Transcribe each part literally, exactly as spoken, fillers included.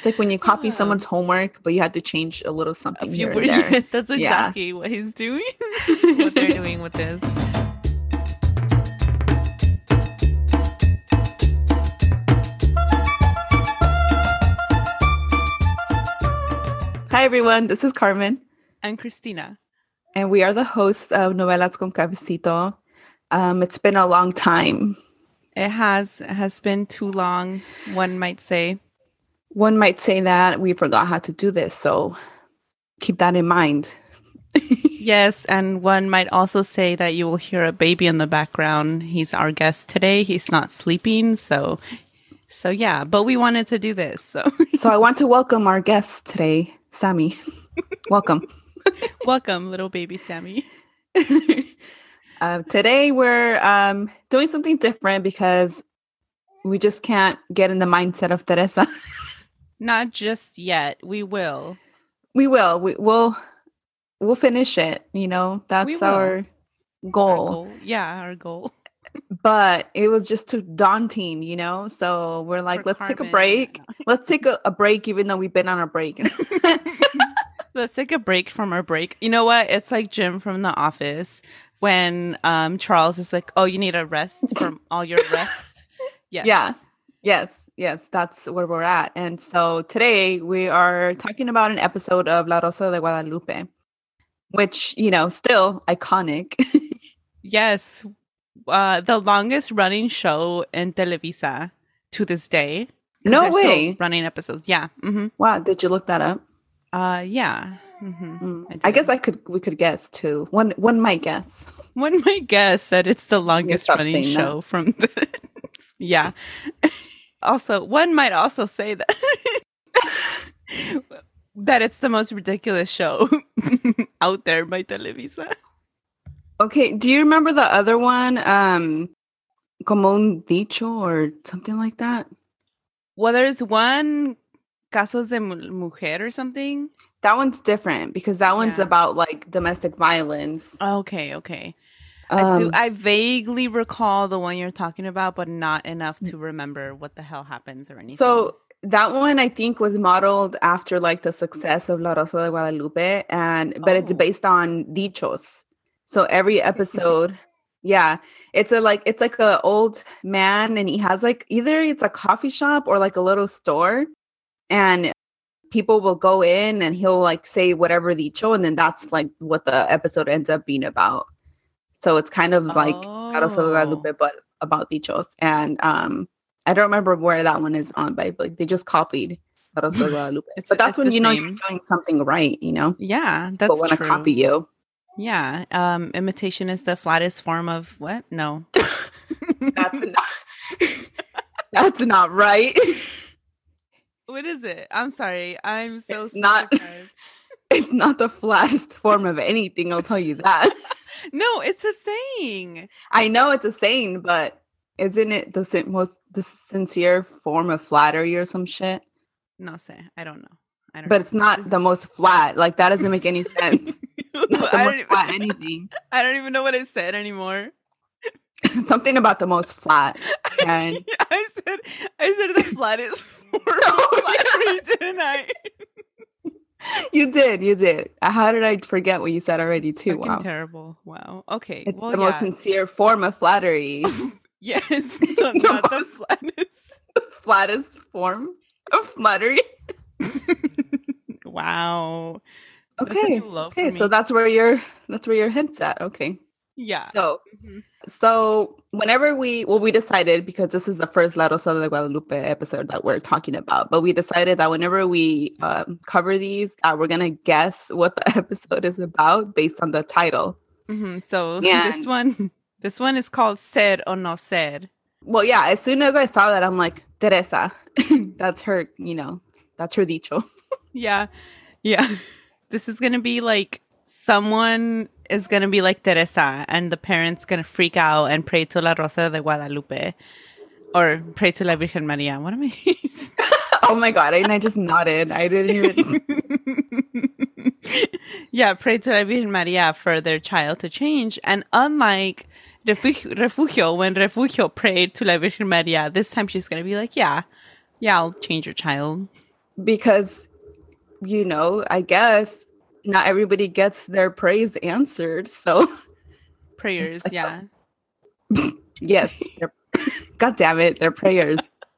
It's like when you copy someone's homework, but you had to change a little something A few here words. and there. Yes, that's exactly Yeah. what he's doing. What they're doing with this. Hi, everyone. This is Carmen. And Christina. And we are the hosts of Novelas con Cafecito. Um, it's been a long time. It has it has been too long, one might say. One might say that we forgot how to do this, so keep that in mind. Yes, and one might also say that you will hear a baby in the background. He's our guest today. He's not sleeping, so so yeah, but we wanted to do this. So So I want to welcome our guest today, Sammy. Welcome. Welcome, little baby Sammy. uh, today we're um, doing something different because we just can't get in the mindset of Teresa. Not just yet. We will. We will. We will. We'll finish it. You know, that's will. our goal. Our goal. Yeah, our goal. But it was just too daunting, you know? So we're like, For let's Carmen, take a break. yeah. Let's take a, a break, even though we've been on a break. Let's take a break from our break. You know what? It's like Jim from The Office when um, Charles is like, oh, you need a rest from all your rest. Yes. Yeah. Yes. Yes. That's where we're at. And so today we are talking about an episode of La Rosa de Guadalupe, which, you know, still iconic. Yes. Uh, the longest running show in Televisa to this day. No way. Running episodes. Yeah. Mm-hmm. Wow. Did you look that up? Uh, yeah. Mm-hmm. Mm. I, I guess I could. We could guess too. One. One might guess. One might guess that it's the longest Stop running saying show that. from the. Yeah. Also, one might also say that that it's the most ridiculous show out there by Televisa. Okay. Do you remember the other one? Um, Como un dicho or something like that. Well, there's one Casos de Mujer or something. That one's different because that one's Yeah. about like domestic violence. Okay, okay. Um, I do. I vaguely recall the one you're talking about, but not enough to remember what the hell happens or anything. So that one I think was modeled after like the success of La Rosa de Guadalupe, and but it's Oh. based on dichos. So every episode, yeah, it's a like it's like a old man, and he has like either it's a coffee shop or like a little store, and people will go in and he'll like say whatever dicho, and then that's like what the episode ends up being about. So it's kind of like La Rosa de Oh. Guadalupe, but about dichos. And um, I don't remember where that one is on, but like they just copied La Rosa de Guadalupe. It's- but that's it's when the you know same. you're doing something right, you know. Yeah, that's But when I true. copy you, Yeah, um, imitation is the flattest form of what? No. that's not that's not right. What is it? I'm sorry. I'm so It's not- deprived. It's not the flattest form of anything. I'll tell you that. No, it's a saying. I know it's a saying, but isn't it the sin- most the sincere form of flattery or some shit? No say. I don't know. I don't But know. it's not This the is- most flat. Like that doesn't make any sense. Not the I, don't most even, flat anything. I don't even know what I said anymore. Something about the most flat. And I said I said the flattest form Oh, of flattery, didn't I? you did, you did. Uh, How did I forget what you said already It's too? fucking Wow. terrible. Wow. Okay. It's well, the yeah. most sincere form of flattery. Yes. No, not the most- flattest. The flattest form of flattery. Wow. That's a Okay. new low for Okay, so me. that's where your that's where your head's at. Okay. Yeah. So Mhm. so whenever we well we decided, because this is the first La Rosa de Guadalupe episode that we're talking about, but we decided that whenever we um, cover these, uh, we're gonna guess what the episode is about based on the title. Mhm. So Yeah. this one, this one is called "Ser o No Ser." Well, yeah, as soon as I saw that, I'm like, Teresa. That's her, you know, that's her dicho. Yeah, yeah. This is gonna be like someone is gonna be like Teresa, and the parents gonna freak out and pray to La Rosa de Guadalupe, or pray to La Virgen Maria. What am I? Oh my God. And I just nodded. I didn't even. Yeah, pray to La Virgen Maria for their child to change. And unlike Refugio, Refugio, when Refugio prayed to La Virgen Maria, this time she's going to be like, yeah, yeah, I'll change your child. because, you know, I guess not everybody gets their praise answered. So Prayers, like, yeah. yes. God damn it. They're prayers.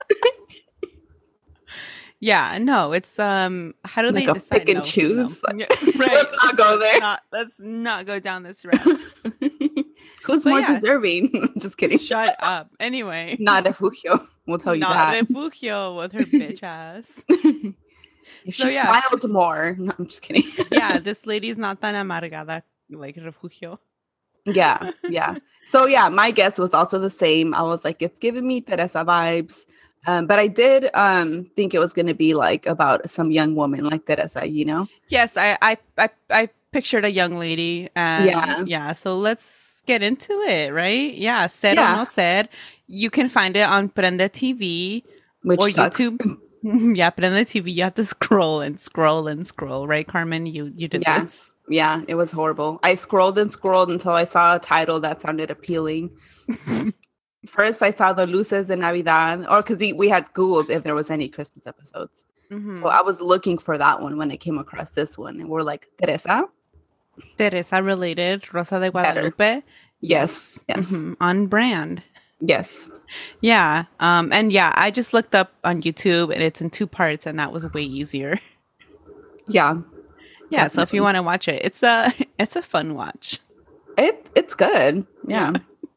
Yeah, no, it's um how do Like they a decide? pick and No, choose. no. Like, Yeah, right. let's not go let's there. Not, let's not go down this route. Who's But more yeah. deserving? Just kidding. Shut up. Anyway. Not Refugio. We'll tell you Not that. Refugio with her bitch ass. If So, she yeah. smiled more. No, I'm just kidding. Yeah, this lady's not tan amargada like Refugio. Yeah, yeah. So yeah, my guess was also the same. I was like, it's giving me Teresa vibes. Um, but I did um think it was gonna be like about some young woman like Teresa, you know? Yes, I I I, I pictured a young lady. And Yeah. yeah, so let's get into it, right? Yeah, Ser o Yeah. no ser. You can find it on Prende T V Which or sucks. YouTube. Yeah, Prende T V. You have to scroll and scroll and scroll, right, Carmen? You you did Yeah. this. Yeah, it was horrible. I scrolled and scrolled until I saw a title that sounded appealing. First, I saw the Luces de Navidad, or because we had Googled if there was any Christmas episodes. Mhm. So I was looking for that one when I came across this one. And we're like, Teresa? Teresa related, Rosa de Better. Guadalupe. Yes, yes, Mhm. On brand. yes. Yeah. Um, and yeah, I just looked up on YouTube and it's in two parts and that was way easier. Yeah. Yeah, so if Definitely. you want to watch it, it's a it's a fun watch. It it's good. Yeah.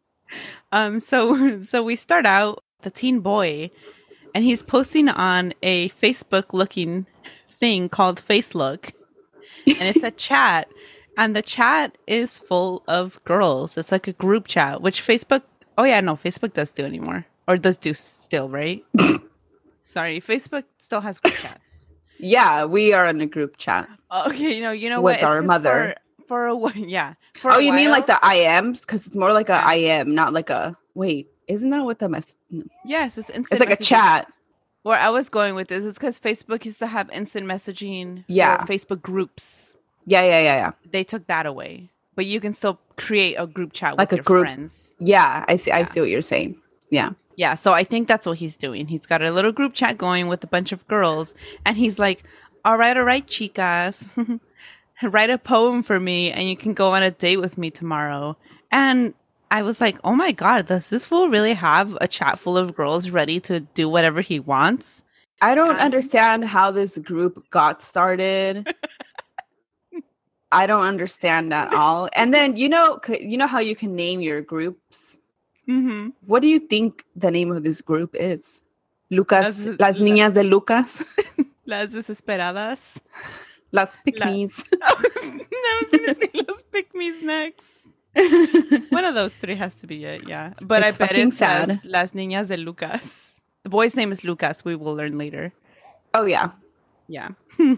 Um so so we start out the teen boy and he's posting on a Facebook looking thing called Facelook. And it's a chat and the chat is full of girls. It's like a group chat, which Facebook oh yeah, no, Facebook does do anymore. Or does do still, right? Sorry, Facebook still has group chats. Yeah, we are in a group chat. Okay, you know, you know With what? It's our 'cause mother. For, for a while, yeah. For Oh, a you mean like while- the I Ms? Because it's more like a Yeah. I M, not like a wait. Isn't that what the mess? no. Yes, it's instant. It's like a messaging. chat. Where I was going with this is because Facebook used to have instant messaging. Yeah. For Facebook groups. Yeah, yeah, yeah, yeah. They took that away, but you can still create a group chat Like with a your group. friends. Yeah, I see. I Yeah. see what you're saying. Yeah. Yeah, so I think that's what he's doing. He's got a little group chat going with a bunch of girls, and he's like, "All right, all right, chicas, write a poem for me, and you can go on a date with me tomorrow." And I was like, "Oh my god, does this fool really have a chat full of girls ready to do whatever he wants?" I don't Um, understand how this group got started. I don't understand at all. And then you know, c- you know how you can name your groups. Mm-hmm. What do you think the name of this group is? Lucas, Las- las la- niñas de Lucas, Las desesperadas. las pygmies. I was gonna say Los Pick-Me's next. One of those three has to be it, yeah. But It's I bet fucking it's sad. Las, Las Niñas de Lucas. The boy's name is Lucas. We will learn later. Oh yeah, Yeah.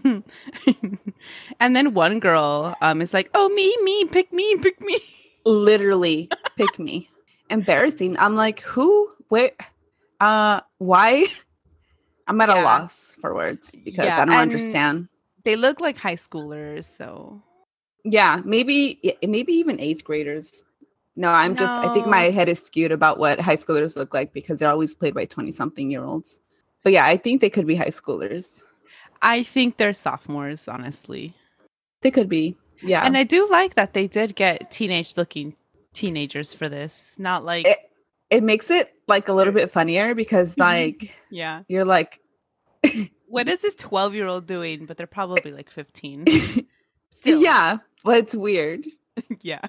And then one girl um is like, "Oh, me, me, pick me, pick me." literally pick me. Embarrassing. I'm like, who? Where? Uh, why? I'm at Yeah. a loss for words because Yeah, I don't and- understand. They look like high schoolers, so Yeah, maybe yeah, maybe even eighth graders. No, I'm just I think No. my head is skewed about what high schoolers look like because they're always played by twenty something year olds. But yeah, I think they could be high schoolers. I think they're sophomores, honestly. They could be. Yeah. And I do like that they did get teenage looking teenagers for this. Not like it, it makes it like a little bit funnier because like yeah. you're like What is this twelve year old doing? But they're probably like fifteen. Still. yeah, but it's weird. Yeah.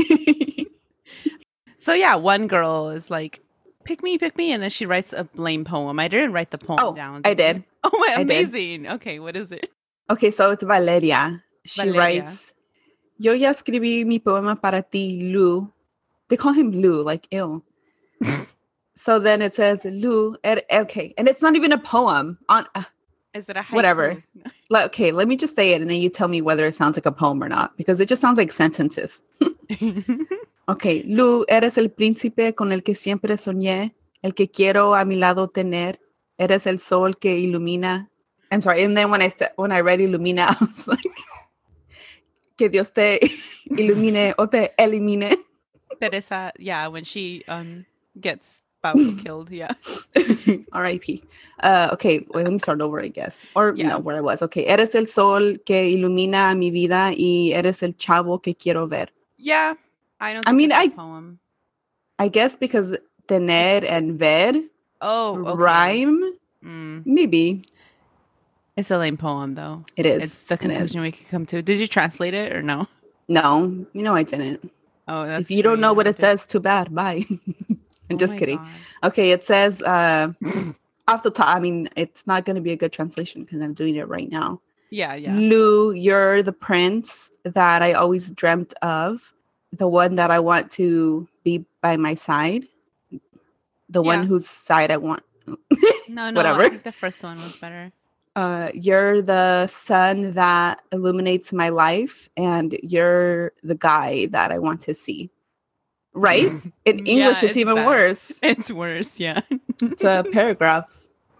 So yeah, one girl is like, "Pick me, pick me," and then she writes a blame poem. I didn't write the poem Oh, down. I you? did. Oh, my, I did. amazing. Okay, what is it? Okay, so it's Valeria. She Valeria. writes, Yo ya escribí mi poema para ti, Lou. They call him Lou, like ill. So then it says, Lou, er- okay. And it's not even a poem. On uh, Is it a haiku? Whatever. le- Okay, let me just say it and then you tell me whether it sounds like a poem or not, because it just sounds like sentences. Okay, Lou, eres el príncipe con el que siempre soñé, el que quiero a mi lado tener. Eres el sol que ilumina. I'm sorry. And then when I st- when I read ilumina, I was like, que Dios te ilumine o te elimine. Teresa, yeah, when she um gets Pablo killed. Yeah. R I P Uh, okay, well, let me start over, I guess. Or Yeah. no, where I was. Okay, eres el sol que ilumina mi vida y eres el chavo que quiero ver. Yeah. I don't I think mean, that's I a poem. I guess because tener and ver Oh, okay. rhyme, Mm. maybe. It's a lame poem, though. It is. It's the It is. conclusion we can come to. Did you translate it or no? No, you know I didn't. Oh, that's If you true, don't know what never it did. says, too bad. Bye. I'm Oh just my kidding. God. Okay, it says uh, off the top. I mean, it's not going to be a good translation because I'm doing it right now. Yeah, yeah. Lou, you're the prince that I always dreamt of, the one that I want to be by my side, the Yeah. one whose side I want. No, no, Whatever. I think the first one was better. Uh, you're the sun that illuminates my life, and you're the guy that I want to see. Right? In English, Yeah, it's, even bad. worse. It's worse, yeah. It's a paragraph.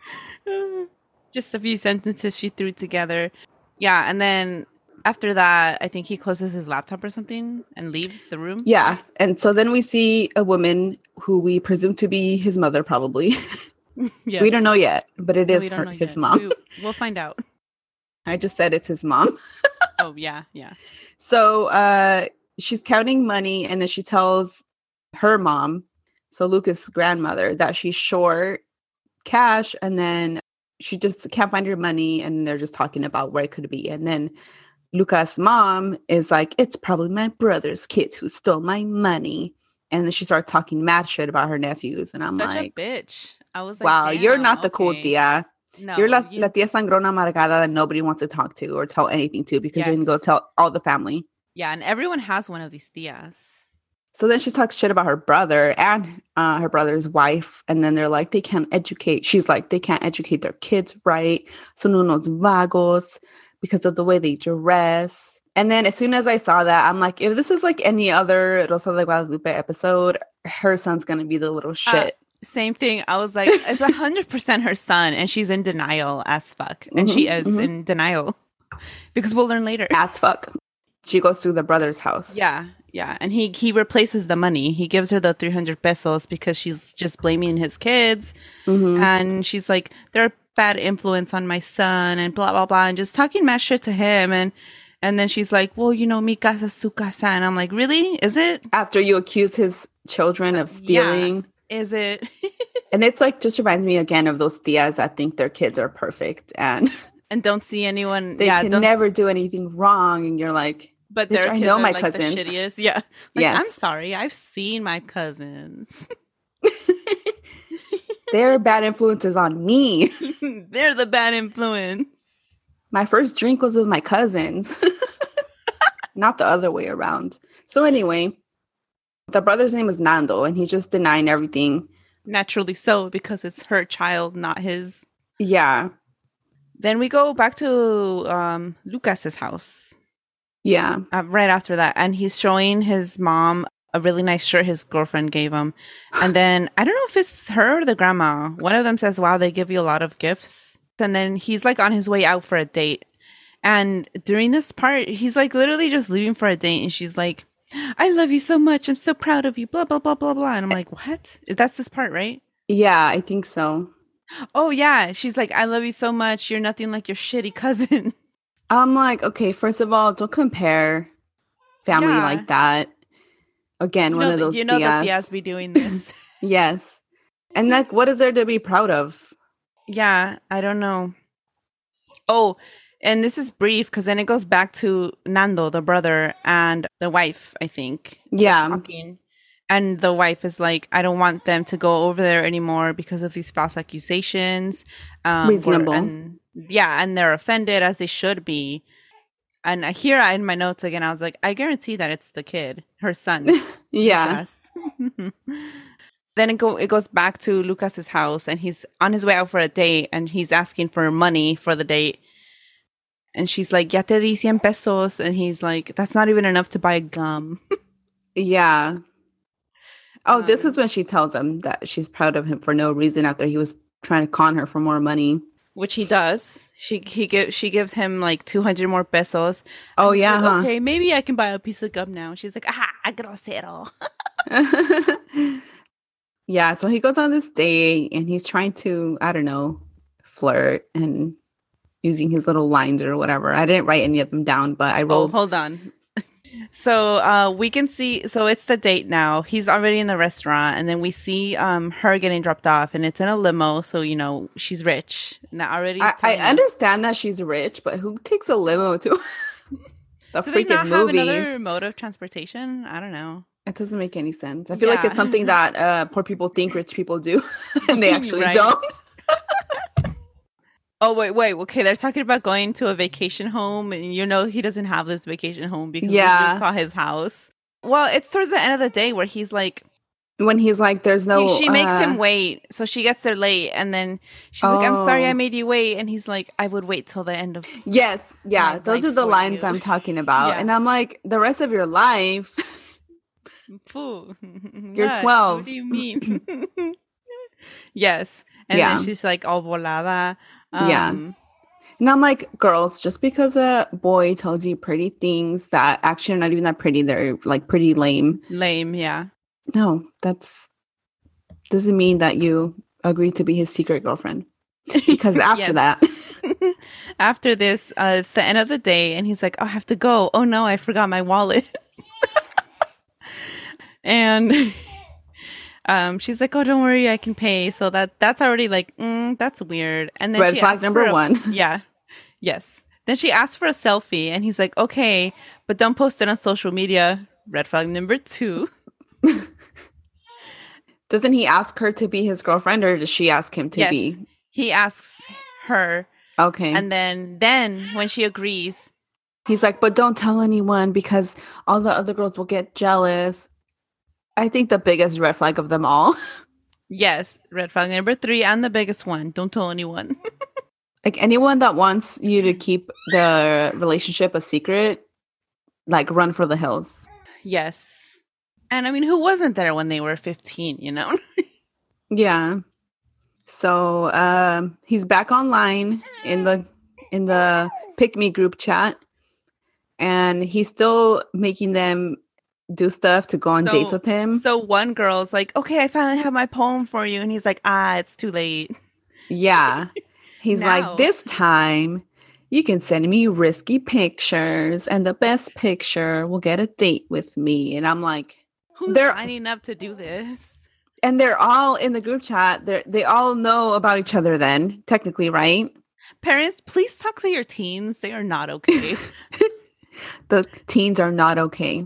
Just a few sentences she threw together. Yeah, and then after that, I think he closes his laptop or something and leaves the room. Yeah, and so then we see a woman who we presume to be his mother, probably. Yes. We don't know yet, but it No, is we don't her, know his yet. mom. We, we'll find out. I just said it's his mom. Oh, yeah, yeah. So uh, she's counting money, and then she tells her mom, so Lucas' grandmother, that she's short cash, and then she just can't find her money, and they're just talking about where it could be. And then Lucas' mom is like, it's probably my brother's kids who stole my money. And then she starts talking mad shit about her nephews, and I'm Such like, a bitch. I was like, wow, you're damn, not the okay. cool tia. No, you're la, you... la tia sangrona amargada that nobody wants to talk to or tell anything to because yes. you're going to go tell all the family. Yeah, and everyone has one of these tias. So then she talks shit about her brother and uh, her brother's wife. And then they're like, they can't educate. She's like, they can't educate their kids right. Son unos vagos because of the way they dress. And then as soon as I saw that, I'm like, if this is like any other Rosa de Guadalupe episode, her son's going to be the little shit. Uh, same thing. I was like, it's one hundred percent her son, and she's in denial as fuck. And mm-hmm, she is mm-hmm. in denial because we'll learn later. As fuck. She goes to the brother's house. Yeah, yeah. And he, he replaces the money. He gives her the three hundred pesos because she's just blaming his kids. Mm-hmm. And she's like, they're a bad influence on my son and blah, blah, blah. And just talking mad shit to him. And and then she's like, well, you know, mi casa, su casa. And I'm like, really? Is it? After you accuse his children of stealing. Yeah. Is it? And it's like, just reminds me again of those tias that think their kids are perfect. And and don't see anyone. They yeah, can don't... never do anything wrong. And you're like, but bitch, their I kids know are my like cousins. The shittiest. Yeah. Like, yes. I'm sorry. I've seen my cousins. They're bad influences on me. They're the bad influence. My first drink was with my cousins. Not the other way around. So anyway, the brother's name is Nando, and he's just denying everything. Naturally so, because it's her child, not his. Yeah. Then we go back to um, Lucas's house. Yeah. Uh, right after that. And he's showing his mom a really nice shirt his girlfriend gave him. And then, I don't know if it's her or the grandma. One of them says, wow, they give you a lot of gifts. And then he's like on his way out for a date. And during this part, he's like literally just leaving for a date. And she's like, I love you so much. I'm so proud of you. Blah, blah, blah, blah, blah. And I'm like, what? That's this part, right? Yeah, I think so. Oh, yeah. She's like, I love you so much. You're nothing like your shitty cousin. I'm like, okay, first of all, don't compare family yeah. like that. Again, you one know, of those You know tias. the tias be doing this. Yes. And like, what is there to be proud of? Yeah, I don't know. Oh, and this is brief because then it goes back to Nando, the brother, and the wife, I think. Yeah. Talking. And the wife is like, I don't want them to go over there anymore because of these false accusations. Um, Reasonable. And, yeah, and they're offended, as they should be. And here in my notes again, I was like, I guarantee that it's the kid, her son. Yeah. Then it go it goes back to Lucas's house, and he's on his way out for a date, and he's asking for money for the date. And she's like, ya te di cien pesos. And he's like, that's not even enough to buy gum. Yeah. Oh, um, this is when she tells him that she's proud of him for no reason after he was trying to con her for more money. Which he does. She he give, she gives him like two hundred more pesos. Oh, yeah. Like, huh? okay, maybe I can buy a piece of gum now. She's like, ah, grosero. Yeah, so he goes on this date and he's trying to, I don't know, flirt and using his little lines or whatever. I didn't write any of them down, but I Oh, wrote. hold on. So uh, we can see, so it's the date now. He's already in the restaurant, and then we see um, her getting dropped off, and it's in a limo. So, you know, she's rich. Now already. I, I understand that she's rich, but who takes a limo to the Do freaking they not movies? have another mode of transportation? I don't know. It doesn't make any sense. I feel Yeah. like it's something that uh, poor people think rich people do, and they actually Right. don't. Oh, wait, wait. Okay, they're talking about going to a vacation home, and you know he doesn't have this vacation home because Yeah. we saw his house. Well, it's towards the end of the day where he's like, When he's like, there's no... he- she makes uh, him wait, so she gets there late, and then she's like, I'm sorry I Oh. made you wait, and he's like, I would wait till the end of... Yes, yeah, My those are life the for lines you. I'm talking about. Yeah. And I'm like, the rest of your life... Fool. You're What? twelve. What do you mean? Yes. And Yeah. then she's like all volada. Yeah. Um, And I'm like, girls, just because a boy tells you pretty things that actually are not even that pretty, they're like pretty lame. Lame, yeah. No, that's doesn't mean that you agree to be his secret girlfriend. Because after Yes. that, After this, uh, it's the end of the day, and he's like, oh, I have to go. Oh, no, I forgot my wallet. And um, she's like, oh, don't worry, I can pay. So that that's already like, mm, that's weird. And then red she flag asks number for a- one. Yeah. Yes. Then she asks for a selfie, and he's like, okay, but don't post it on social media. Red flag number two. Doesn't he ask her to be his girlfriend, or does she ask him to Yes. be? He asks her, Okay. and then then when she agrees, He's like, but don't tell anyone because all the other girls will get jealous. I think the biggest red flag of them all. yes, red flag number three and the biggest one, don't tell anyone. Like anyone that wants you to keep the relationship a secret, like run for the hills. Yes. And I mean, who wasn't there when they were fifteen, you know? Yeah. So um, he's back online in the in the Pick Me group chat, and he's still making them do stuff to go on So- dates with him. So one girl's like, okay, I finally have my poem for you. And he's like, ah, it's too late. Yeah. He's Now. like, this time you can send me risky pictures, and the best picture will get a date with me. And I'm like, Who's They're- signing up to do this? and they're all in the group chat. They they all know about each other then, technically, right? Parents, please talk to your teens. They are not okay. The teens are not okay.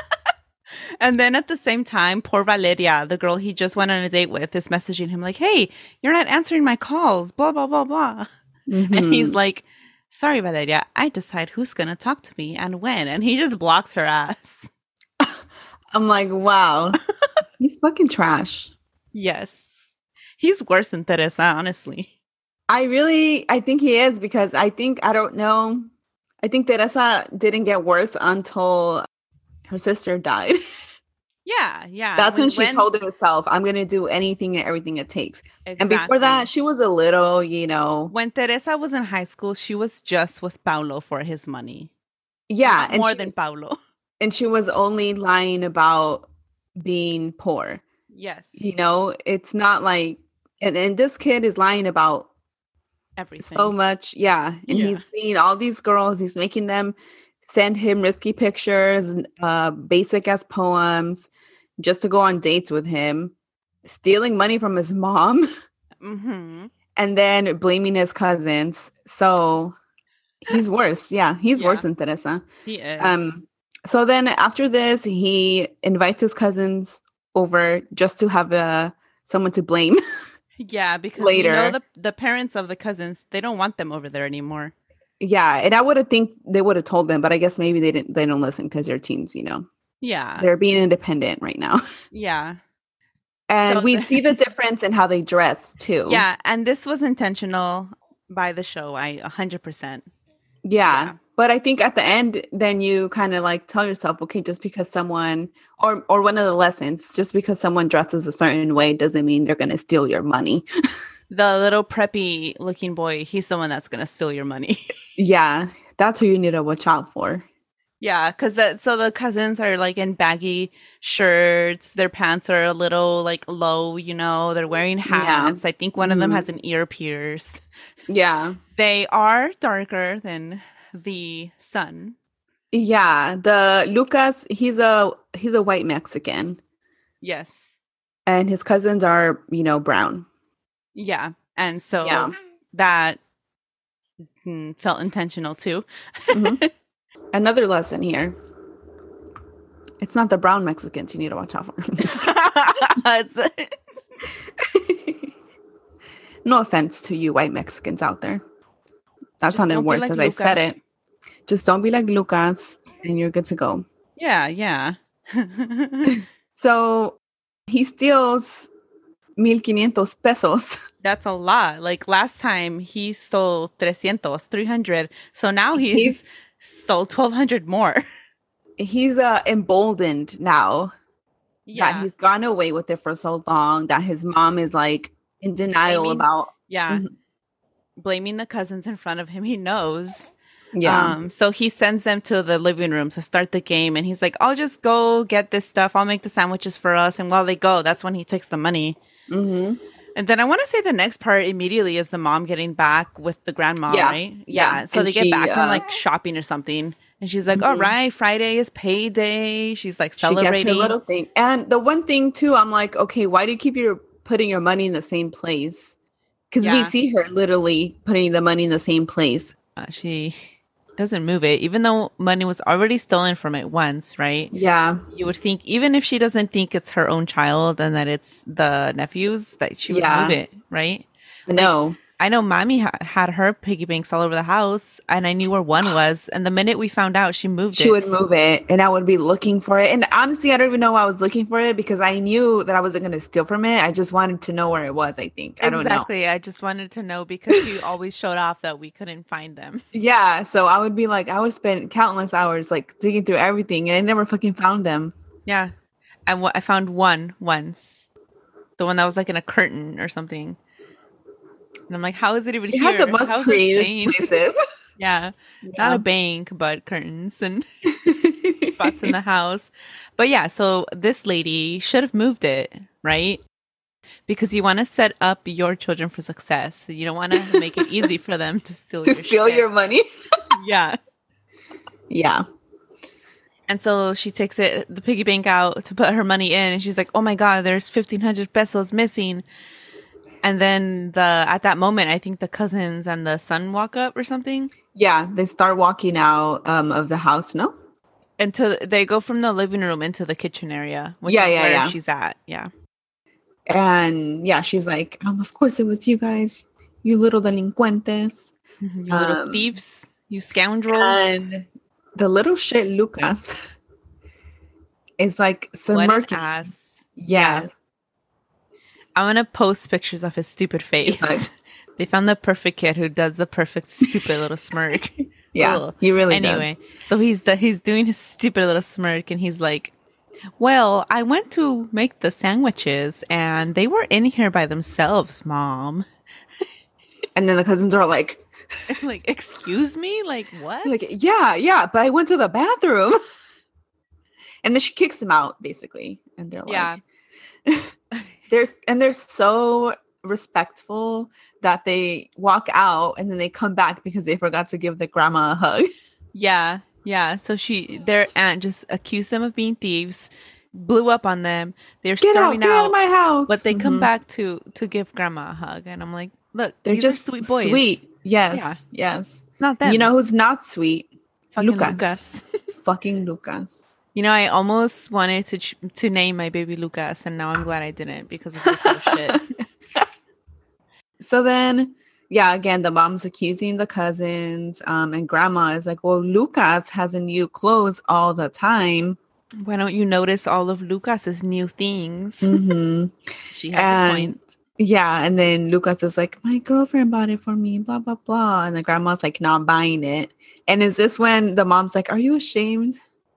And then at the same time, poor Valeria, the girl he just went on a date with, is messaging him like, hey, you're not answering my calls, blah, blah, blah, blah. And he's Mhm. like, sorry, Valeria, I decide who's going to talk to me and when. And he just blocks her ass. I'm like, wow, he's fucking trash. Yes. He's worse than Teresa, honestly. I really, I think he is because I think, I don't know. I think Teresa didn't get worse until her sister died. Yeah, yeah. That's when, she told herself, I'm going to do anything and everything it takes. Exactly. And before that, she was a little, you know, when Teresa was in high school, she was just with Paulo for his money. yeah. Not And more she, than Paulo. and she was only lying about being poor. Yes. You know, it's not like, and, and this kid is lying about Everything. so much. Yeah. And Yeah. he's seeing all these girls, he's making them send him risky pictures, uh, basic as poems, just to go on dates with him, stealing money from his mom, Mm-hmm. and then blaming his cousins. So he's worse. Yeah, he's Yeah. worse than Teresa. He is. Um, so then after this, he invites his cousins over just to have uh, someone to blame. yeah, because later. you know the the parents of the cousins, they don't want them over there anymore. Yeah, and I would have think they would have told them, but I guess maybe they didn't. They don't listen because they're teens, you know. Yeah. They're being independent right now, Yeah. and So we the- see the difference in how they dress too. Yeah, and this was intentional by the show. I one hundred percent. yeah. Yeah. But I think at the end, then you kind of like tell yourself, okay, just because someone, or or one of the lessons, just because someone dresses a certain way doesn't mean they're going to steal your money. The little preppy looking boy, he's the one that's going to steal your money. Yeah, that's who you need to watch out for. Yeah, because that so the cousins are like in baggy shirts. Their pants are a little like low, you know. They're wearing Yeah. hats. I think one of them Mhm. has an ear pierced. Yeah. They are darker than the son. Yeah. The Lucas, he's a he's a white Mexican, Yes. and his cousins are, you know, brown. Yeah. And so Yeah. that mm, felt intentional too. hmm Another lesson here. It's not the brown Mexicans you need to watch out for. It's- No offense to you white Mexicans out there. That Just sounded don't be worse like as I said it. Lucas. Just don't be like Lucas and you're good to go. Yeah, yeah. So he steals mil quinientos pesos. That's a lot. Like last time he stole trescientos, three hundred. So now he's, He's stole twelve hundred more. he's uh, emboldened now that Yeah. he's gone away with it for so long that his mom is like in denial Blaming- about. Yeah. Mhm. Blaming the cousins in front of him. He knows. Yeah. Um, so he sends them to the living room to start the game. And he's like, I'll just go get this stuff. I'll make the sandwiches for us. And while they go, that's when he takes the money. hmm And then I want to say the next part immediately is the mom getting back with the grandma, Yeah. right? Yeah. So And they get she, back from uh, like shopping or something. And she's like, all Mhm. right, Friday is payday. She's like She gets celebrating. her little thing. And the one thing too, I'm like, okay, why do you keep your putting your money in the same place? Because we Yeah. see her literally putting the money in the same place. Uh, she doesn't move it, even though money was already stolen from it once, right? Yeah. You would think, even if she doesn't think it's her own child and that it's the nephew's, that she would Yeah. move it, right? No. I know mommy ha- had her piggy banks all over the house, and I knew where one was. And the minute we found out, she moved She it. would move it and I would be looking for it. And honestly, I don't even know why I was looking for it because I knew that I wasn't going to steal from it. I just wanted to know where it was, I think. I don't know. Exactly. I just wanted to know because she always showed off that we couldn't find them. Yeah. So I would be like, I would spend countless hours like digging through everything and I never fucking found them. Yeah. And what I found one once, the one that was like in a curtain or something. And I'm like, how is it even You here? have the most How is it creative staying? places. Yeah. Not Yeah. a bank, but curtains and spots in the house. But yeah, so this lady should have moved it, right? Because you want to set up your children for success. You don't want to make it easy for them to steal to your steal shit. your money. Yeah. Yeah. And so she takes it, the piggy bank out to put her money in, and she's like, "Oh my god, there's fifteen hundred pesos missing." And then the at that moment, I think the cousins and the son walk up or something, Yeah. They start walking out um, of the house, no? and to, they go from the living room into the kitchen area, which Yeah, is yeah, where yeah. she's at. Yeah, And yeah, she's like, um, of course it was you guys, you little delincuentes. you little Um, thieves, you scoundrels. And the little shit Lucas is like What an smirking. ass! Yes. I'm gonna post pictures of his stupid face. like- They found the perfect kid who does the perfect stupid little smirk. Yeah. Ugh. He really Anyway, so he's the, he's doing his stupid little smirk, and he's like, "Well, I went to make the sandwiches, and they were in here by themselves, Mom." does. And then the cousins are like, Like, excuse me, like what? like, yeah, yeah, but I went to the bathroom. And then she kicks him out, basically. And they're like, Yeah. there's and they're so respectful that they walk out and then they come back because they forgot to give the grandma a hug. Yeah, yeah. So she, their aunt just accused them of being thieves, blew up on them. They're Get out, storming get out of my house. but they come Mhm. back to to give grandma a hug, and I'm like, look, They're these just are sweet boys. sweet. Yes, Yeah. yes. It's not them. You know who's not sweet? Fucking Lucas. Lucas. Fucking Lucas. You know, I almost wanted to ch- to name my baby Lucas, and now I'm glad I didn't because of this little shit. So then, yeah, again, the mom's accusing the cousins, um, and grandma is like, well, Lucas has new clothes all the time. Why don't you notice all of Lucas's new things? hmm She has a point. And yeah, and then Lucas is like, my girlfriend bought it for me, blah, blah, blah. And the grandma's like, not buying it. And is this when the mom's like, are you ashamed?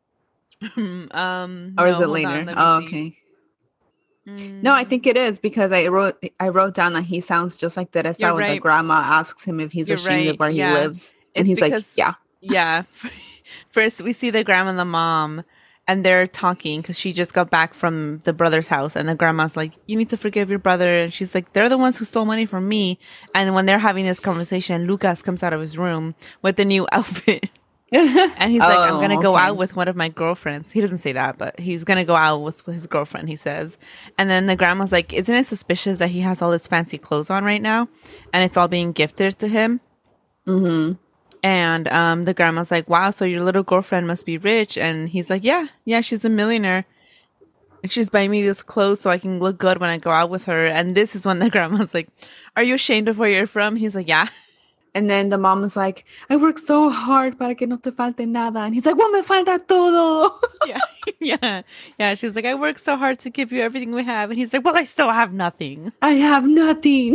um, Or no, is it hold later? on, let me Oh, see. okay. No, I think it is because I wrote I wrote down that he sounds just like Teresa You're when the right. grandma asks him if he's You're ashamed right, of where yeah. he lives. And It's he's like, because- yeah. Yeah. first we see the grandma and the mom, and they're talking because she just got back from the brother's house, and the grandma's like, "You need to forgive your brother," and she's like, "They're the ones who stole money from me." And when they're having this conversation, Lucas comes out of his room with the new outfit. And he's like, "I'm gonna go okay. out with one of my girlfriends." He doesn't say that, but he's gonna go out with, with his girlfriend, he says. And then the grandma's like, "Isn't it suspicious that he has all this fancy clothes on right now, and it's all being gifted to him?" Mm-hmm. And um, the grandma's like, "Wow, so your little girlfriend must be rich." And he's like, "Yeah, yeah, she's a millionaire. She's buying me this clothes so I can look good when I go out with her." And this is when the grandma's like, "Are you ashamed of where you're from?" He's like, "Yeah." And then the mom was like, "I work so hard para que no te falte nada." And he's like, "Well, me falta todo." Yeah, yeah, yeah. She's like, "I work so hard to give you everything we have." And he's like, "Well, I still have nothing." I have nothing.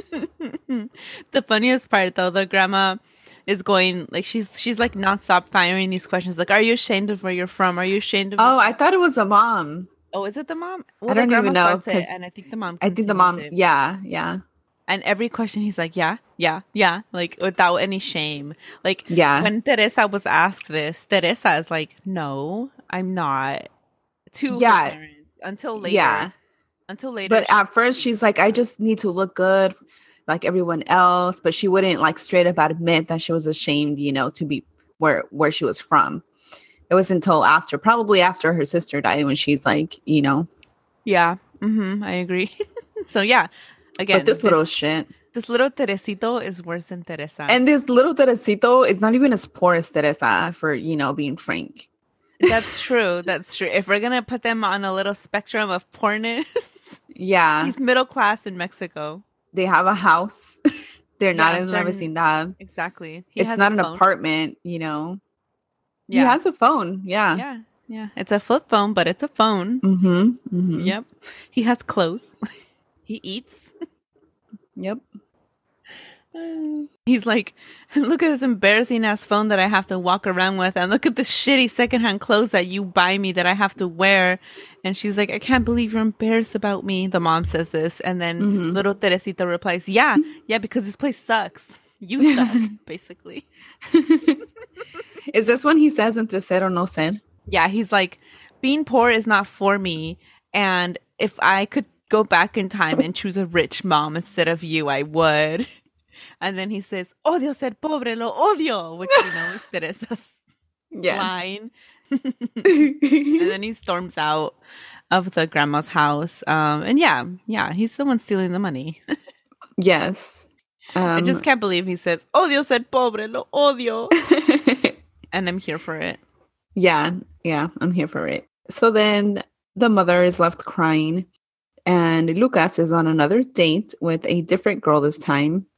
The funniest part, though, the grandma is going, like, she's she's like nonstop firing these questions. Like, "Are you ashamed of where you're from? Are you ashamed of..." Oh, I thought it was the mom. Oh, is it the mom? Well, I don't the even grandma know. starts it, and I think the mom I think the mom. continues it. Yeah, yeah. And every question he's like, yeah, yeah, yeah, like without any shame. Like, Yeah. when Teresa was asked this, Teresa is like, "No, I'm not." To Yeah. her parents until later. Yeah. Until later. But she- at first, she's like, "I just need to look good like everyone else." But she wouldn't like straight up admit that she was ashamed, you know, to be where where she was from. It was until after, probably after her sister died, when she's like, you know. Yeah, mm-hmm, I agree. So yeah, again, But this, this little shit. This little Teresito is worse than Teresa. And this little Teresito is not even as poor as Teresa, for, you know, being frank. That's true. That's true. If we're going to put them on a little spectrum of poorness, yeah, he's middle class in Mexico. They have a house. They're not Yeah, in La they're- Vecindad. Exactly. He It's has not a an phone. apartment, you know. Yeah. He has a phone. Yeah. Yeah. Yeah. It's a flip phone, but it's a phone. Mm-hmm. mm-hmm. Yep. He has clothes. He eats. Yep. He's like, "Look at this embarrassing ass phone that I have to walk around with, and look at the shitty secondhand clothes that you buy me that I have to wear." And she's like, "I can't believe you're embarrassed about me." The mom says this, and then Mhm. little Teresita replies, "Yeah, yeah, because this place sucks. You suck," basically. Is this when he says entre ser o no ser? Yeah, he's like, "Being poor is not for me, and if I could go back in time and choose a rich mom instead of you, I would." And then he says, "Odio ser pobre, lo odio," which you know is Teresa's Yeah. line. And then he storms out of the grandma's house. Um, and yeah, yeah, he's the one stealing the money. Yes. Um, I just can't believe he says, "Odio ser pobre, lo odio." And I'm here for it. yeah. Yeah. I'm here for it. So then the mother is left crying, and Lucas is on another date with a different girl this time.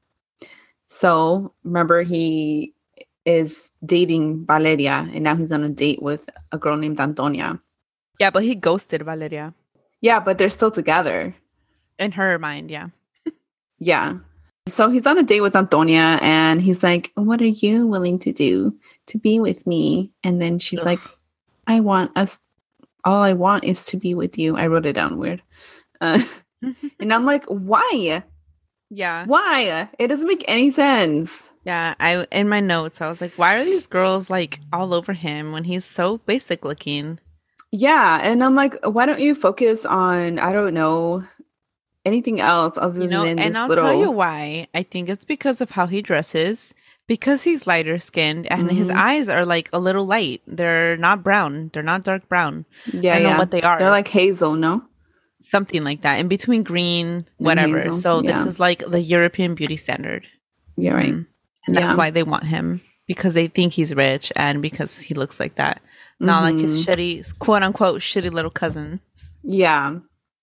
So remember, he is dating Valeria, and now he's on a date with a girl named Antonia. Yeah, but he ghosted Valeria. Yeah, but they're still together. In her mind, yeah. Yeah. So he's on a date with Antonia, and he's like, "What are you willing to do to be with me?" And then she's Ugh. like, "I want us, all I want is to be with you." I wrote it down weird. Uh, and I'm like, why? Yeah. Why? It doesn't make any sense. Yeah, I in my notes I was like, why are these girls like all over him when he's so basic looking? Yeah. And I'm like, why don't you focus on, I don't know, anything else other You know, than this and I'll little... tell you why. I think it's because of how he dresses, because he's lighter skinned and his Mhm. eyes are like a little light. They're not brown. They're not dark brown. Yeah, I know yeah. what they are. They're like hazel, no? Something like that, in between green, whatever. hazel, So yeah. this is like the European beauty standard. You're right. Mhm. And that's Yeah. why they want him, because they think he's rich and because he looks like that. Not like his Mhm. shitty, quote unquote, shitty little cousins. Yeah.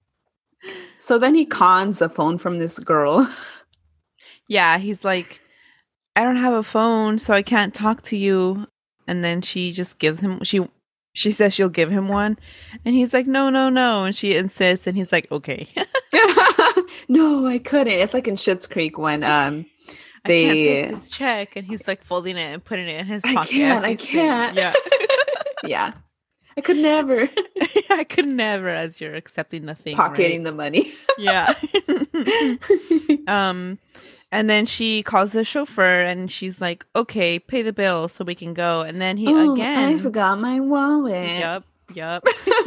So then he cons a phone from this girl. Yeah, he's like, "I don't have a phone, so I can't talk to you." And then she just gives him, she she says she'll give him one. And he's like, "No, no, no." And she insists, and he's like, "Okay." No, I couldn't. It's like in Schitt's Creek when um I they can't take this check. And he's like folding it and putting it in his I pocket. can't, as I he's saying- can't. Yeah. yeah. I could never I could never, as you're accepting the thing. pocketing right? the money. Yeah. um, And then she calls the chauffeur and she's like, okay, pay the bill so we can go. And then he Oh, again. I forgot my wallet. Yep. Yep.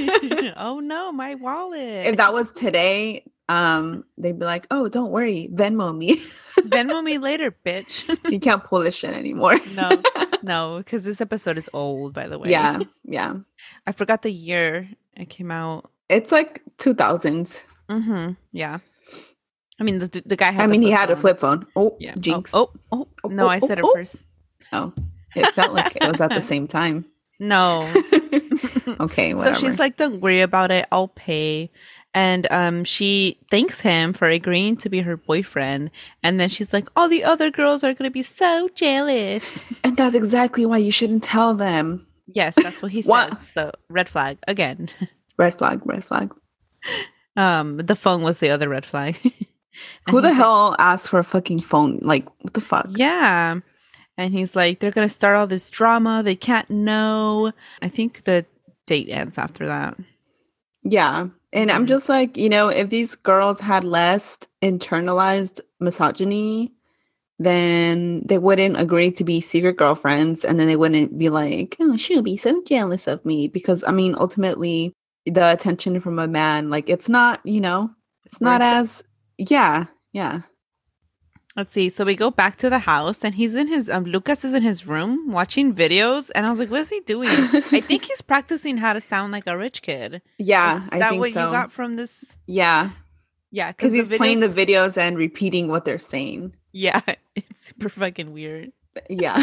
Oh no, my wallet. If that was today, um, they'd be like, oh, don't worry, Venmo me. Venmo me later, bitch. You can't pull this shit anymore. No, no, because this episode is old, by the way. Yeah, yeah. I forgot the year it came out. It's like two thousands. Mm-hmm. Yeah. I mean, the the guy has I mean, a he flip had phone. a flip phone. Oh, Yeah. jinx. Oh, oh, oh. Oh, No, oh, I said oh, it oh. first. Oh, it felt like it was at the same time. No. Okay, whatever. So she's like, don't worry about it. I'll pay. And um, she thanks him for agreeing to be her boyfriend. And then she's like, all the other girls are going to be so jealous. And that's exactly why you shouldn't tell them. Yes, that's what he What? says. So red flag again. Red flag, red flag. Um, the phone was the other red flag. And Who the he's like, hell asked for a fucking phone? Like, what the fuck? yeah. And he's like, they're going to start all this drama. They can't know. I think the date ends after that. Yeah. And I'm Mhm. just like, you know, if these girls had less internalized misogyny, then they wouldn't agree to be secret girlfriends. And then they wouldn't be like, oh, she'll be so jealous of me. Because, I mean, ultimately, the attention from a man, like, it's not, you know, it's not Worth it. as, yeah, yeah. Let's see. So we go back to the house and he's in his, um, Lucas is in his room watching videos. And I was like, what is he doing? I think he's practicing how to sound like a rich kid. Yeah, Is I that think what so. you got from this? Yeah, Yeah. because he's the playing videos- the videos and repeating what they're saying. Yeah. It's super fucking weird. Yeah.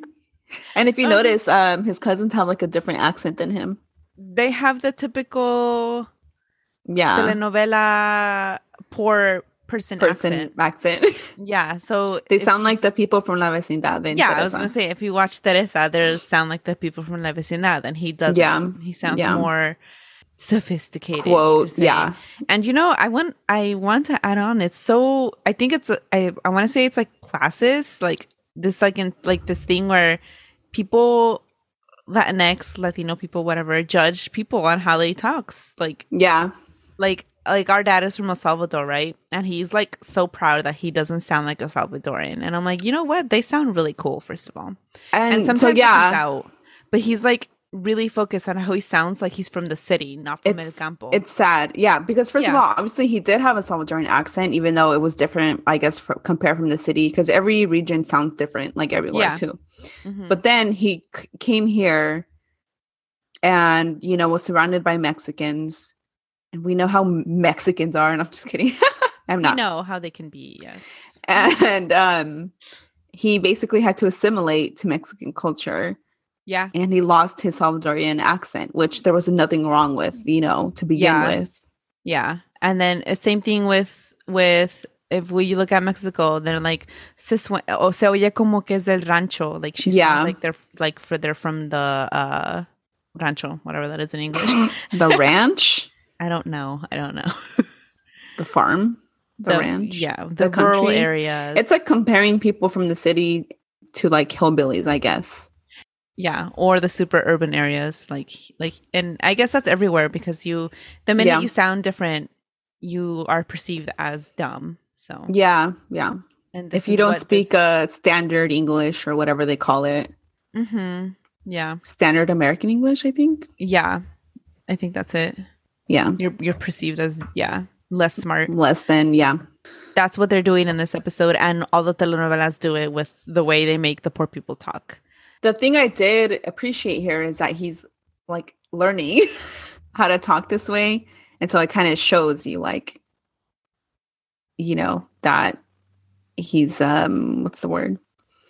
And if you Uh-huh. notice, um, his cousins have like a different accent than him. They have the typical Yeah. telenovela poor person, Person accent. accent. Yeah. So They if sound you- like the people from La Vecindad. in Yeah, I was Teresa. gonna say if you watch Teresa, they sound like the people from La Vecindad, and he doesn't. Yeah, He sounds yeah. more sophisticated. Quote, you could say. yeah. And you know, I want I want to add on. It's so I think it's a- I I want to say it's like classes, like this like in like this thing where people Latinx, Latino people, whatever, judge people on how they talks. Like Yeah. like like our dad is from El Salvador, right? And he's like so proud that he doesn't sound like a Salvadorian. And I'm like, you know what? They sound really cool, first of all. And, And sometimes so, it comes yeah, out, but he's like really focused on how he sounds like he's from the city, not from El it's, Campo. it's sad. Yeah. Because, first of Yeah. all, obviously, he did have a Salvadoran accent, even though it was different, I guess, for, compared from the city, because every region sounds different, like everywhere, Yeah. too. Mhm. But then he c- came here and, you know, was surrounded by Mexicans. And we know how Mexicans are. And I'm just kidding. I'm we not. know how they can be, yes. And um, he basically had to assimilate to Mexican culture. Yeah. And he lost his Salvadorian accent, which there was nothing wrong with, you know, to begin Yeah. with. Yeah. And then uh, same thing with with if we look at Mexico, they're like se, sue- o se oye como que es del rancho. Like she Yeah. sounds like they're like for they're from the uh rancho, whatever that is in English. The ranch, I don't know. I don't know. the farm, the, ranch. Yeah, the, the rural country. areas. It's like comparing people from the city to like hillbillies, I guess. yeah, or the super urban areas, like like, and I guess that's everywhere because you, the minute Yeah. you sound different, you are perceived as dumb. So Yeah, yeah. and this If you is don't what speak this- uh, standard English or whatever they call it, Mhm. yeah, standard American English, I think. yeah, I think that's it. Yeah, You're you're perceived as yeah less smart. less than, yeah. That's what they're doing in this episode, and all the telenovelas do it with the way they make the poor people talk. The thing I did appreciate here is that he's like learning how to talk this way. And so it kind of shows you like, you know, that he's, um, what's the word?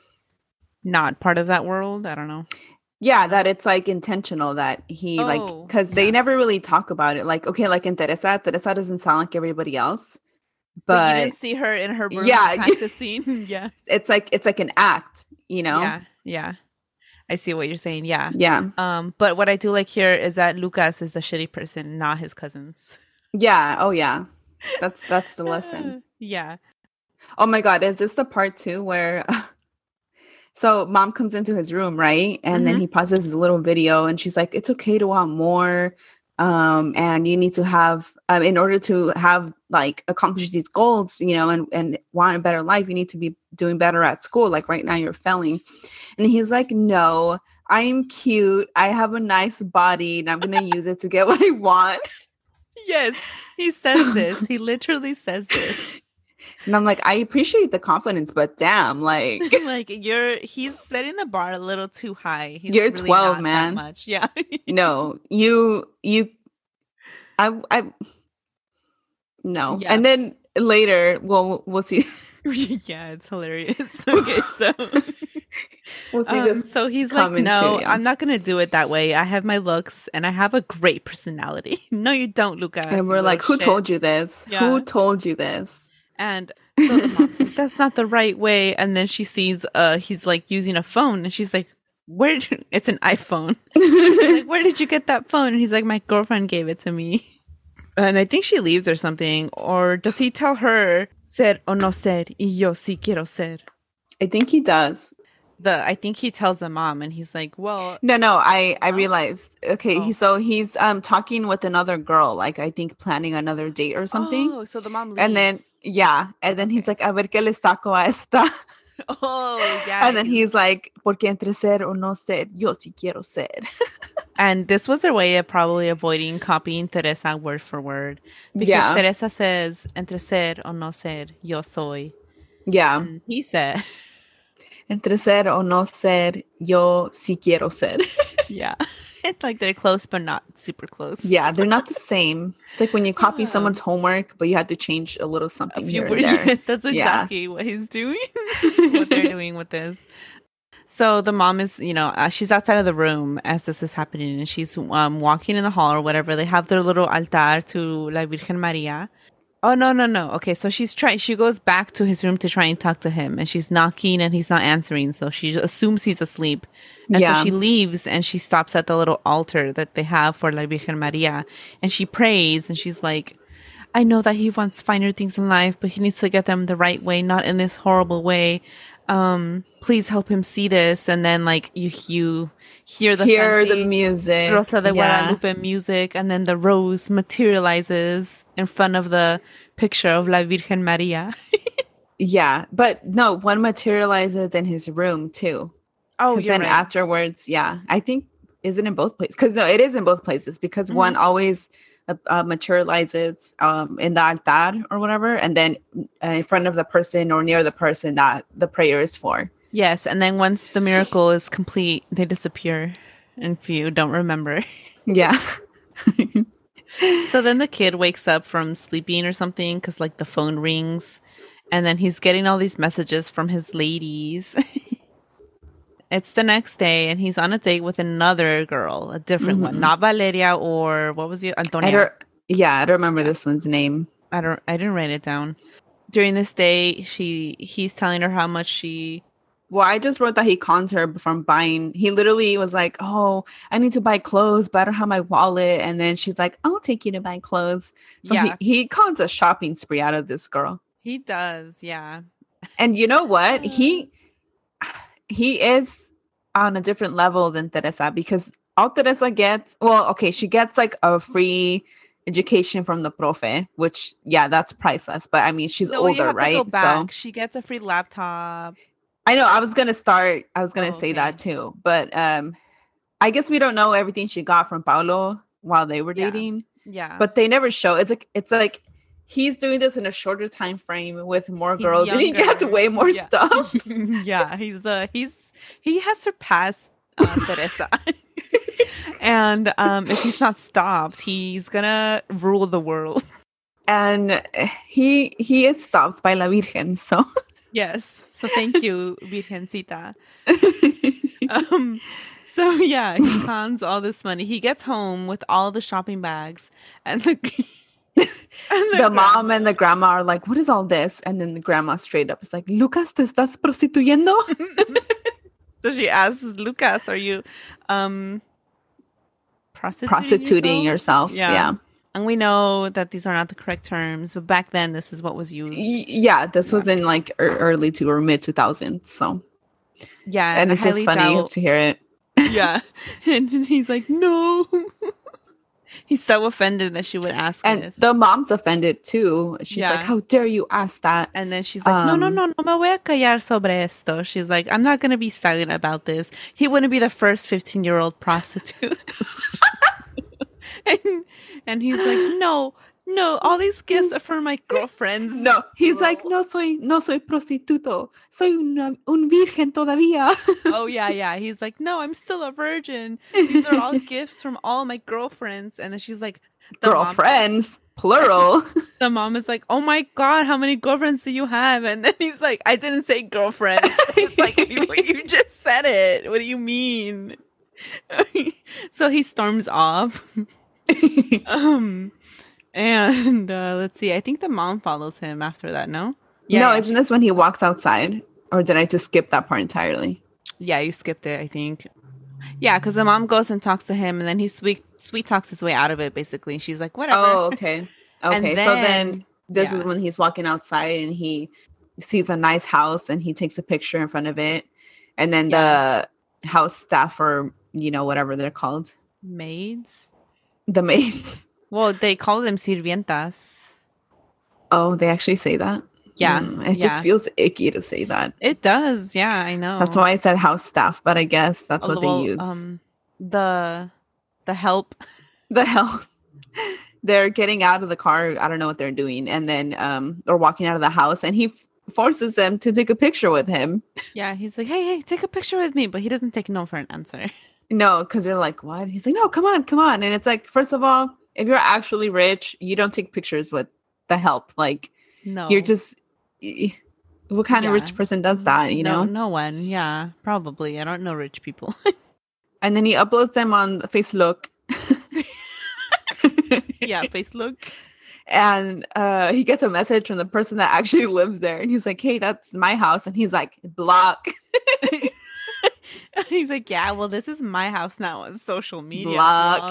Not part of that world. I don't know. Yeah, that it's like intentional that he like, Oh, because they yeah. never really talk about it. Like, okay, like in Teresa, Teresa doesn't sound like everybody else. But, But, you didn't see her in her room Yeah, you- practicing. yeah. it's like it's like an act, you know? Yeah. Yeah. I see what you're saying. Yeah. Yeah. Um, but what I do like here is that Lucas is the shitty person, not his cousins. Yeah. Oh yeah. That's that's the lesson. Yeah. Oh my God, is this the part two where so mom comes into his room, right? And then Mhm. he pauses his little video and she's like, it's okay to want more. Um, and you need to have, um, in order to have like accomplish these goals, you know, and, and want a better life, you need to be doing better at school. Like right now you're failing. And he's like, no, I'm cute. I have a nice body and I'm going to use it to get what I want. Yes, he says this. He literally says this. And I'm like, I appreciate the confidence, but damn, like, like you're, he's setting the bar a little too high. He's you're really twelve, not man. that much. Yeah. no, you, you, I, I, no. Yeah. And then later, well, we'll see. yeah, it's hilarious. Okay, so we'll see um, this. So he's like, no, too, yeah. I'm not gonna do it that way. I have my looks and I have a great personality. No, you don't, Lucas. And we're like, who shit. told you this? Yeah. Who told you this? And so the mom's like, that's not the right way. And then she sees uh he's like using a phone and she's like, where did you... it's an iPhone. like, where did you get that phone? And he's like, my girlfriend gave it to me. And I think she leaves or something. Or does he tell her ser o no ser y yo sí quiero ser? I think he does. The I think he tells the mom and he's like, well, no no I I realized okay oh. he so he's um talking with another girl, like I think planning another date or something. Oh, so the mom leaves. And then yeah and then he's like, a ver qué le saco a esta. Oh yeah. And then he's like, porque entre ser o no ser yo sí quiero ser. And this was their way of probably avoiding copying Teresa word for word, because yeah. Teresa says entre ser o no ser yo soy. Yeah. And he said entre ser o no ser, yo sí quiero ser. yeah. It's like they're close, but not super close. Yeah, they're not the same. It's like when you copy yeah. someone's homework, but you have to change a little something a few here words. And there. Yes, that's exactly yeah. what he's doing. What they're doing with this. So the mom is, you know, uh, she's outside of the room as this is happening, and she's um, walking in the hall or whatever. They have their little altar to La Virgen Maria. Oh, no, no, no. Okay, so she's trying. She goes back to his room to try and talk to him, and she's knocking, and he's not answering. So she assumes he's asleep, and yeah. so she leaves, and she stops at the little altar that they have for La Virgen Maria, and she prays, and she's like, "I know that he wants finer things in life, but he needs to get them the right way, not in this horrible way. Um, please help him see this." And then, like you, you hear the hear the music, Rosa de yeah. Guadalupe music, and then the rose materializes in front of the picture of La Virgen Maria. yeah, but no, one materializes in his room too. Oh, you're then right. afterwards, yeah, I think is it in both places? Because no, it is in both places because mm-hmm. one always uh, uh, materializes um, in the altar or whatever, and then uh, in front of the person or near the person that the prayer is for. Yes, and then once the miracle is complete, they disappear, and if you don't remember. Yeah. So then the kid wakes up from sleeping or something because like the phone rings, and then he's getting all these messages from his ladies. It's the next day, and he's on a date with another girl, a different mm-hmm. one, not Valeria or what was it, Antonia? I don't, yeah, I don't remember this one's name. I don't. I didn't write it down. During this day, she he's telling her how much she. Well, I just wrote that he cons her from buying. He literally was like, "Oh, I need to buy clothes, but I don't have my wallet." And then she's like, "I'll take you to buy clothes." So yeah. he, he cons a shopping spree out of this girl. He does, yeah. And you know what? He he is on a different level than Teresa, because all Teresa gets, well, okay, she gets like a free education from the profe, which yeah, that's priceless. But I mean, she's no, older, you have right? To go back. So she gets a free laptop. I know. I was gonna start. I was gonna oh, say okay. that too, but um, I guess we don't know everything she got from Paulo while they were yeah. dating. Yeah, but they never show. It's like it's like he's doing this in a shorter time frame with more he's girls, and he gets way more yeah. stuff. yeah, he's uh, he's he has surpassed uh, Teresa, and um, if he's not stopped, he's gonna rule the world. And he he is stopped by La Virgen, so yes. So thank you, Virgencita. um, so yeah, he cons all this money. He gets home with all the shopping bags, and the and the, the mom and the grandma are like, "What is all this?" And then the grandma straight up is like, "Lucas, ¿te estás prostituyendo?" So she asks Lucas, "Are you um prostituting, prostituting yourself?" yourself? Yeah. yeah. And we know that these are not the correct terms, but back then this is what was used. Y- yeah, this yeah. was in like early to or mid two thousands. So yeah, and, and it's just funny doubt. to hear it. Yeah, and he's like, no. He's so offended that she would ask and this. the mom's offended too. She's Yeah. like, how dare you ask that? And then she's like, no, no, Um, no, no me voy a callar sobre esto. She's like, I'm not going to be silent about this. He wouldn't be the first fifteen-year-old prostitute. and, and he's like, no, no, all these gifts are for my girlfriends. No, he's like, no soy, no soy prostituto. Soy una, un virgen todavía. Oh, yeah, yeah. He's like, no, I'm still a virgin. These are all gifts from all my girlfriends. And then she's like, the girlfriends, mom, plural. The mom is like, oh my God, how many girlfriends do you have? And then he's like, I didn't say girlfriends. It's like, you, you just said it. What do you mean? So he storms off. um, and uh, let's see. I think the mom follows him after that, no? Yeah, no, yeah, isn't this when he walks outside? Or did I just skip that part entirely? Yeah, you skipped it, I think. Yeah, because the mom goes and talks to him, and then he sweet sweet talks his way out of it, basically. She's like, whatever. Oh, okay. Okay, then, so then this yeah. is when he's walking outside and he sees a nice house and he takes a picture in front of it. And then yeah. the house staff, or, you know, whatever they're called. Maids? The maids. Well, they call them sirvientas. Oh, they actually say that? Yeah. Mm, it yeah. just feels icky to say that. It does. Yeah, I know. That's why I said house staff, but I guess that's oh, what well, they use. Um, the the help. The help. They're getting out of the car. I don't know what they're doing. And then, um, or walking out of the house, and he f- forces them to take a picture with him. Yeah, he's like, hey, hey, take a picture with me. But he doesn't take no for an answer. No, because they're like, what? He's like, no, come on, come on. And it's like, first of all, if you're actually rich, you don't take pictures with the help. Like, no, you're just, what kind yeah. of rich person does that, you no, know? No one. Yeah, probably. I don't know rich people. And then he uploads them on Facebook. Yeah, Facebook. And uh, he gets a message from the person that actually lives there. And he's like, hey, that's my house. And he's like, block. He's like, yeah, well, this is my house now on social media. Block.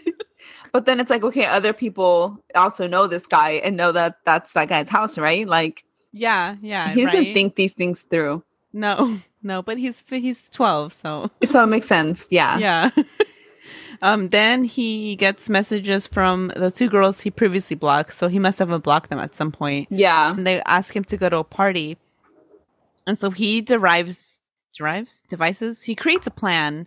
But then it's like, okay, other people also know this guy and know that that's that guy's house, right? Like, yeah, yeah. he doesn't right? think these things through. No, no, but he's he's twelve, so so it makes sense. Yeah, yeah. Um, then he gets messages from the two girls he previously blocked, so he must have blocked them at some point. Yeah, and they ask him to go to a party, and so he derives derives devices. He creates a plan.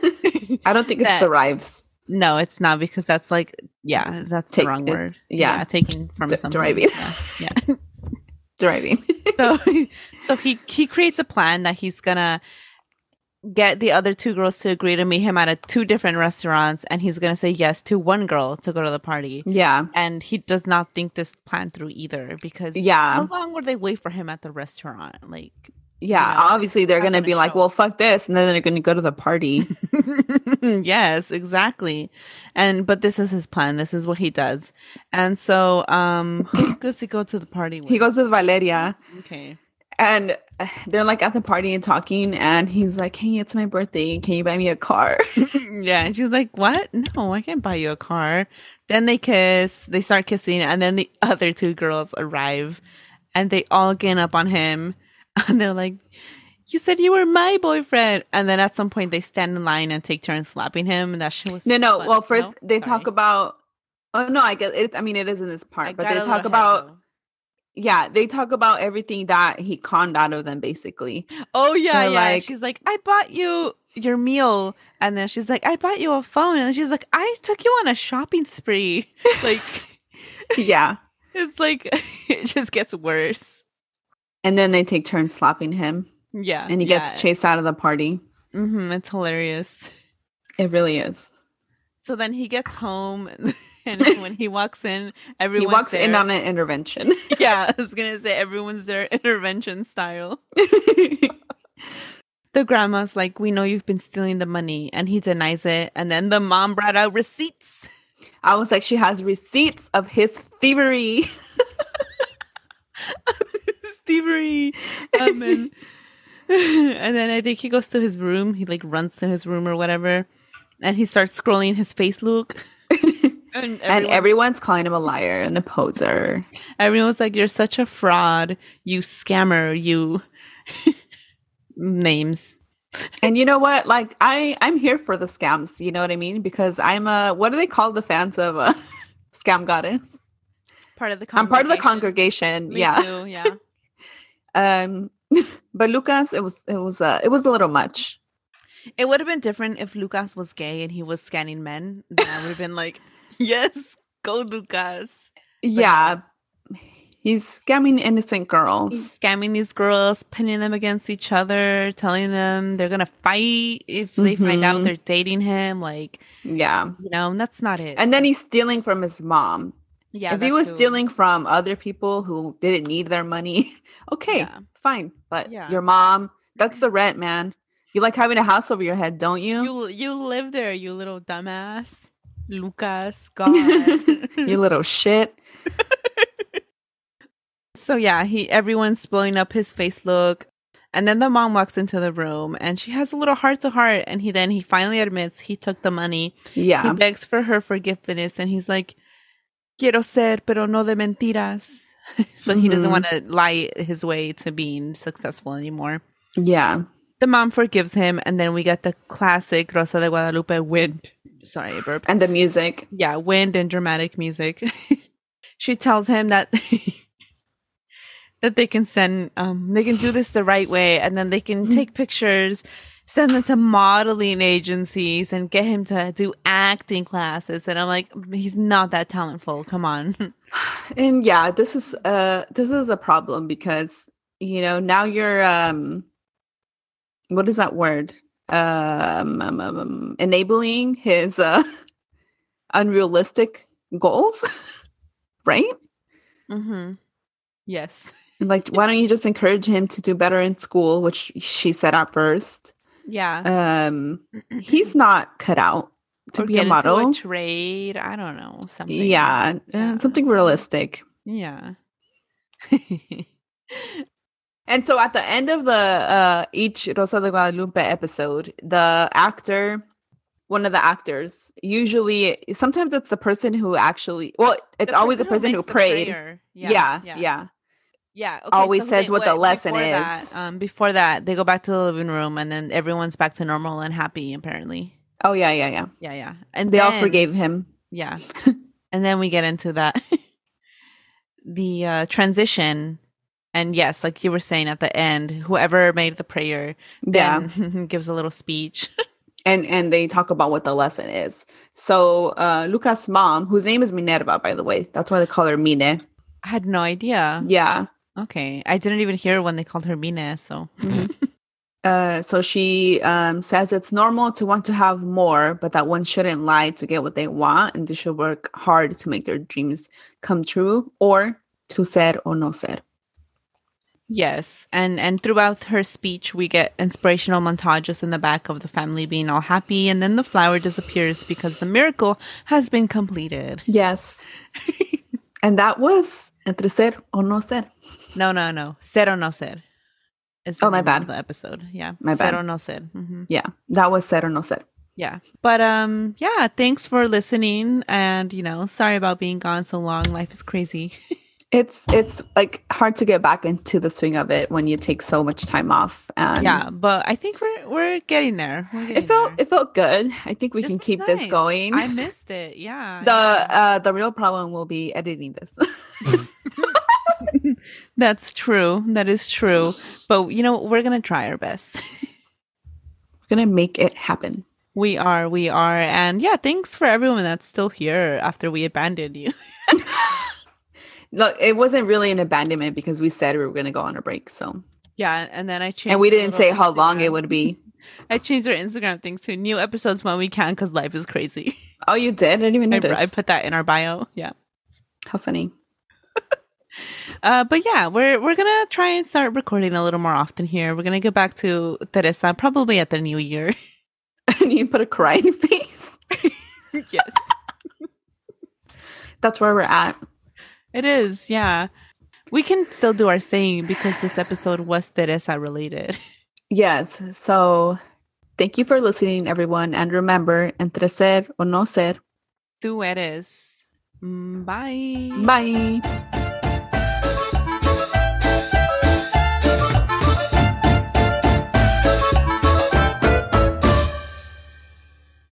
I don't think it's that, derives. No, it's not, because that's like, yeah, that's Take, the wrong it, word. Yeah. yeah, taking from D- something. Deriving. Yeah. yeah. Deriving. so, so he he creates a plan that he's gonna get the other two girls to agree to meet him at a, two different restaurants, and he's gonna say yes to one girl to go to the party. Yeah, and he does not think this plan through either, because yeah, how long would they wait for him at the restaurant? Like. Yeah, you know, obviously they're going to be show. like, well, fuck this. And then they're going to go to the party. Yes, exactly. And, but this is his plan. This is what he does. And so, um, who does he go to the party with? He goes with Valeria. Okay. And they're like at the party and talking. And he's like, hey, it's my birthday. Can you buy me a car? Yeah. And she's like, what? No, I can't buy you a car. Then they kiss. They start kissing. And then the other two girls arrive. And they all gang up on him. And they're like, you said you were my boyfriend. And then at some point they stand in line and take turns slapping him. And that shit was no, no. fun. Well, first no? they Sorry. talk about. Oh no, I guess it. I mean, it is in this part, I but they talk ahead, about. though. Yeah, they talk about everything that he conned out of them, basically. Oh yeah, they're yeah. Like, she's like, I bought you your meal, and then she's like, I bought you a phone, and then she's like, I took you on a shopping spree. Like, yeah, it's like it just gets worse. And then they take turns slapping him. Yeah. And he yeah. gets chased out of the party. Mm-hmm, it's hilarious. It really is. So then he gets home, and, and when he walks in, everyone's He walks there. in on an intervention. Yeah, I was going to say everyone's there intervention style. The grandma's like, we know you've been stealing the money. And he denies it. And then the mom brought out receipts. I was like, she has receipts of his thievery. Thievery. Um, and, and then I think he goes to his room. He like runs to his room or whatever, and he starts scrolling his Facebook. and, everyone's, and everyone's calling him a liar and a poser. Everyone's like, "You're such a fraud, you scammer, you." Names. And you know what? Like I, I'm here for the scams. You know what I mean? Because I'm a, what do they call the fans of uh, Scam Goddess? Part of the I'm part of the congregation. congregation. Me yeah. too, yeah. Um, but Lucas, it was, it was, uh, it was a little much. It would have been different if Lucas was gay and he was scanning men. Then I would have been like, yes, go Lucas. But Yeah. He's scamming innocent girls. He's scamming these girls, pinning them against each other, telling them they're going to fight if they Mm-hmm. find out they're dating him. Like, Yeah. you know, that's not it. And then he's stealing from his mom. Yeah, if that he was too. stealing from other people who didn't need their money, okay, Yeah. fine. But Yeah. your mom, that's the rent, man. You like having a house over your head, don't you? You you live there, you little dumbass. Lucas, God. You little shit. So yeah, he everyone's blowing up his face look. And then the mom walks into the room and she has a little heart to heart. And he then he finally admits he took the money. Yeah. He begs for her forgiveness and he's like, quiero ser, pero no de mentiras. So he doesn't Mhm. want to lie his way to being successful anymore. Yeah. The mom forgives him, and then we get the classic Rosa de Guadalupe wind. Sorry, burp. And the music. Yeah, wind and dramatic music. She tells him that that they can send, um, they can do this the right way, and then they can take pictures, send them to modeling agencies, and get him to do acting classes. And I'm like, he's not that talentful. Come on. And yeah, this is uh this is a problem because you know now you're um what is that word? Um, um, um, um, enabling his uh unrealistic goals, right? Mm-hmm. Yes. Like, why don't you just encourage him to do better in school, which she said at first. Yeah. Um, he's not cut out to Or be get a model. into a trade. I don't know. Something. Yeah, Yeah. uh, something realistic. Yeah. And so at the end of the uh, each Rosa de Guadalupe episode, the actor, one of the actors, usually, sometimes it's the person who actually, well, it's The always the person person who makes the prayed. prayer. Yeah, yeah. yeah. Yeah, okay, Always so says they- what the lesson before is. That, um, before that, they go back to the living room, and then everyone's back to normal and happy. Apparently, Oh, yeah, yeah, yeah. yeah, yeah. And They all then- forgave him. Yeah, and then we get into that the uh, transition, and yes, like you were saying at the end, whoever made the prayer, Yeah. then gives a little speech. And and they talk about what the lesson is. So uh, Lucas' mom, whose name is Minerva, by the way, that's why they call her Mine. I had no idea. Yeah. Okay, I didn't even hear when they called her Mina. So Uh, so she um, says it's normal to want to have more, but that one shouldn't lie to get what they want, and they should work hard to make their dreams come true, or to ser o no ser. yes, and and throughout her speech, we get inspirational montages in the back of the family being all happy, and then the flower disappears because the miracle has been completed. Yes. And that was entre ser o no ser. No, no, no. Ser o no ser. Is the Oh, my name bad. of the episode. Yeah. My ser bad. o no ser. hmm Yeah, that was ser o no ser. Yeah. But um, yeah. Thanks for listening, and you know, sorry about being gone so long. Life is crazy. It's it's like hard to get back into the swing of it when you take so much time off. And yeah, but I think we're we're getting there. We're getting it felt there. it felt good. I think we This can was keep this nice. going. I missed it. Yeah. the yeah. uh the real problem will be editing this. That's true. That is true. But you know, we're gonna try our best. We're gonna make it happen. We are, we are. And yeah, thanks for everyone that's still here after we abandoned you. Look, it wasn't really an abandonment because we said we were gonna go on a break. So Yeah, and then I changed and we the didn't little say how long Instagram. it would be. I changed our Instagram thing to new episodes when we can because life is crazy. Oh, you did? I didn't even I, notice. I put that in our bio. Yeah. How funny. Uh, but yeah, we're we're gonna try and start recording a little more often here. We're gonna go back to Teresa probably at the new year. And you put a crying face. Yes. That's where we're at. It is, yeah. We can still do our saying because this episode was Teresa related. Yes. So thank you for listening, everyone. And remember, entre ser o no ser. Tú eres. Mm, Bye. Bye.